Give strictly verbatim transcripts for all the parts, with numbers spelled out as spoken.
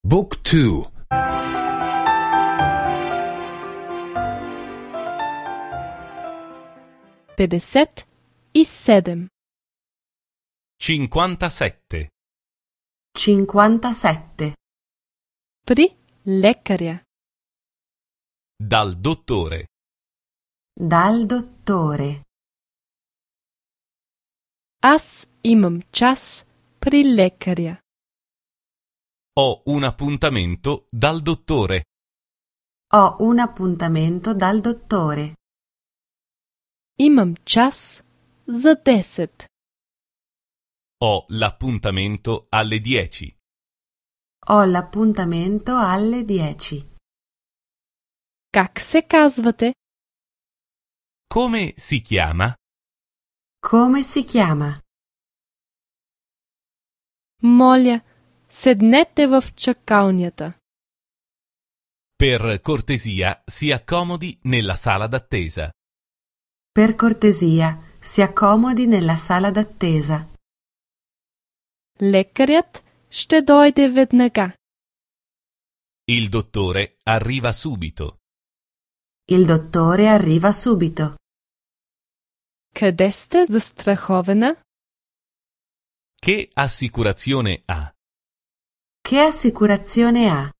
Book two. петдесет и седем. cinquantasette. cinquantasette. При лекаря. Dal dottore. Dal dottore. Аз имам час при лекаря. Ho un appuntamento dal dottore. Ho un appuntamento dal dottore. Имам час за десет. Ho l'appuntamento alle dieci. Ho l'appuntamento alle dieci. Как се казвате? Come si chiama? Come si chiama? Моля, седнете в чакалнята. Per cortesia, si accomodi nella sala d'attesa. Per cortesia, si accomodi nella sala d'attesa. Лекарят ще дойде веднага. Il dottore arriva subito. Il dottore arriva subito. Къде сте застрахована? Che assicurazione ha? Che assicurazione ha?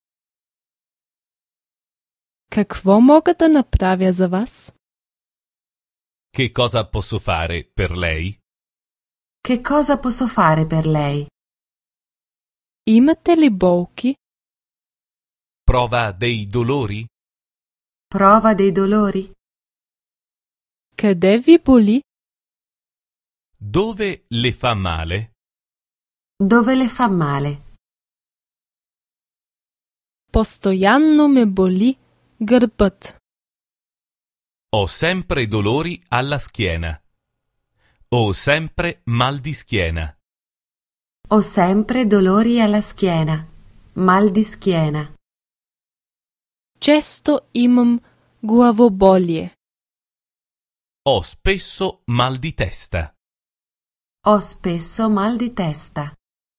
Какво мога да направя за вас? Che cosa posso fare per lei? Che cosa posso fare per lei? Имате ли болки? Prova dei dolori? Prova dei dolori? Къде ви боли? Dove le fa male? Dove le fa male? Постоянно ме боли гърбът. Ho sempre dolori alla schiena. Ho sempre mal di schiena. Ho sempre dolori alla schiena. Mal di schiena. Често имам главоболие. Ho spesso mal di testa. Ho spesso mal di testa.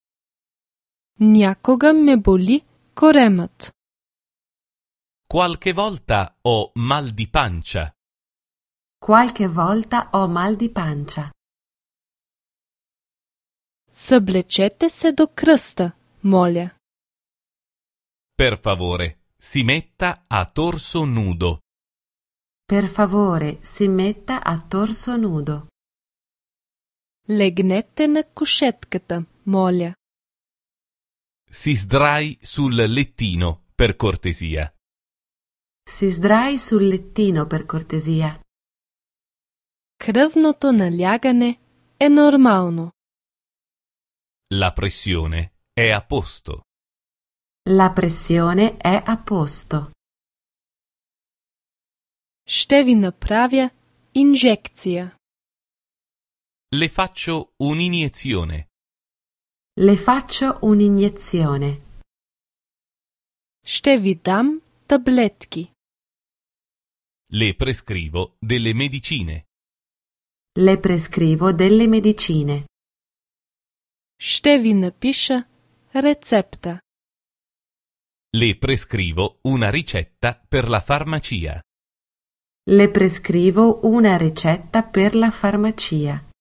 Някога ме боли коремът. Qualche volta ho mal di pancia. Qualche volta ho mal di pancia. Съблечете се до кръста, моля. Per favore, si metta a torso nudo. Per favore, si metta a torso nudo. Легнете на кушетката, моля. Si sdrai sul lettino, per cortesia. Si sdrai sul lettino, per cortesia. Кръвното налягане е нормално. La pressione è a posto. La pressione è a posto. Ще ви направя инжекция. Le faccio un'iniezione. Le faccio un'iniezione. Ще ви дам таблетки. Le prescrivo delle medicine. Le prescrivo delle medicine. Ще ви напиша рецепта. Le prescrivo una ricetta per la farmacia. Le prescrivo una ricetta per la farmacia.